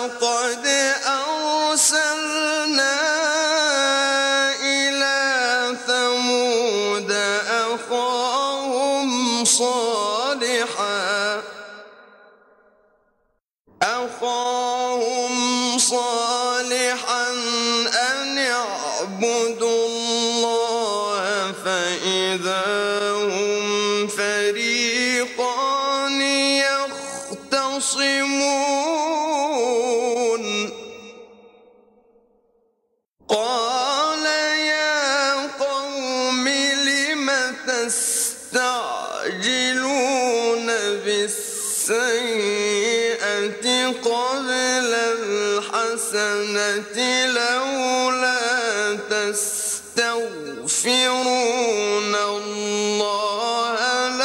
ولقد أرسلنا إلى ثمود أخاهم صالحا أن اعبدوا الله فإذا هم فريقان يختصمون قال يا قوم لم تستعجلون بالسيئة قبل الحسنة لولا تستغفرون الله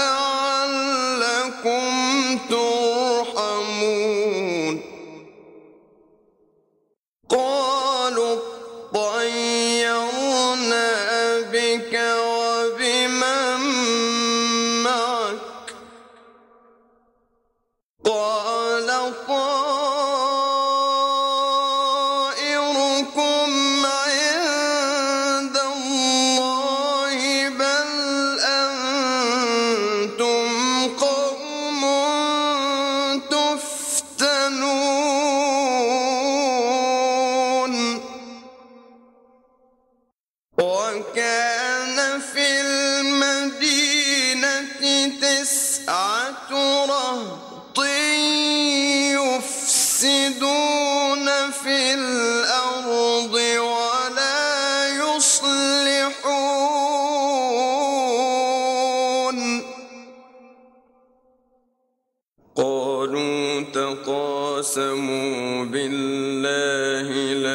لعلكم ترحمون قالوا اطيرنا بك وبمن معك قال طائركم عند الله بل أنتم قوم تفتنون وكان في المدينة 9 رهط يفسدون في الأرض ولا يصلحون قالوا تقاسموا بالله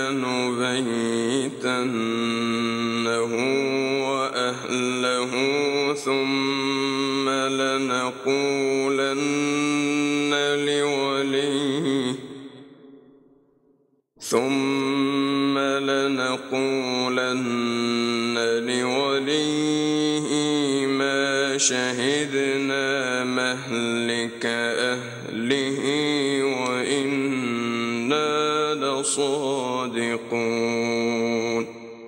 لنبيتنه وأهله ثم لنقولن لوليه ما شهدنا مهلك أهله وإنا لصادقون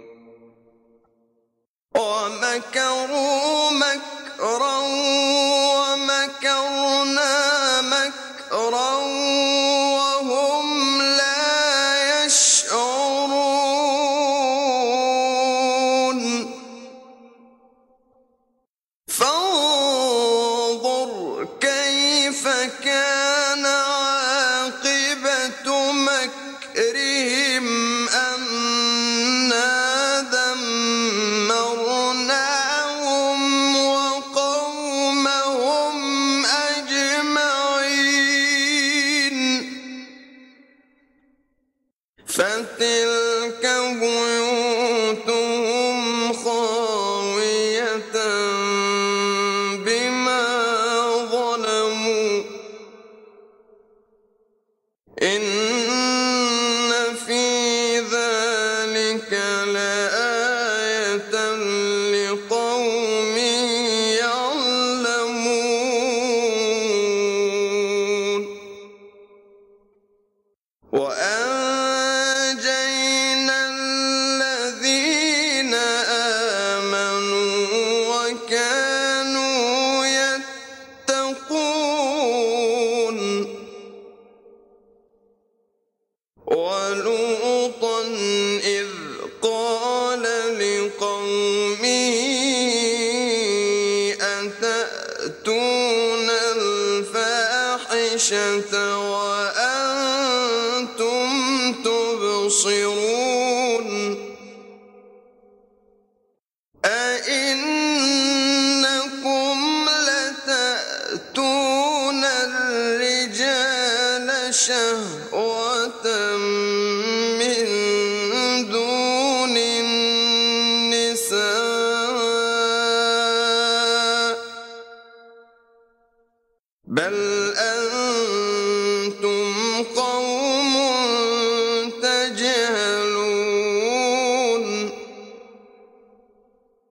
ومكروا مكرا ومكرنا مكرا وهم لا يشعرون فانظر كيف كان عاقبة مكرهم أنا دمرناهم وقومهم أجمعين فتلك بيوتهم خاوية بما ظلموا إن في ذلك لآية لقوم يعلمون وأنجينا الذين آمنوا وكانوا يتقون ولوطا إذ قال لقومه أتأتون الفاحشة وأنتم تبصرون أئنكم لتأتون الرجال شهوة من دون النساء بل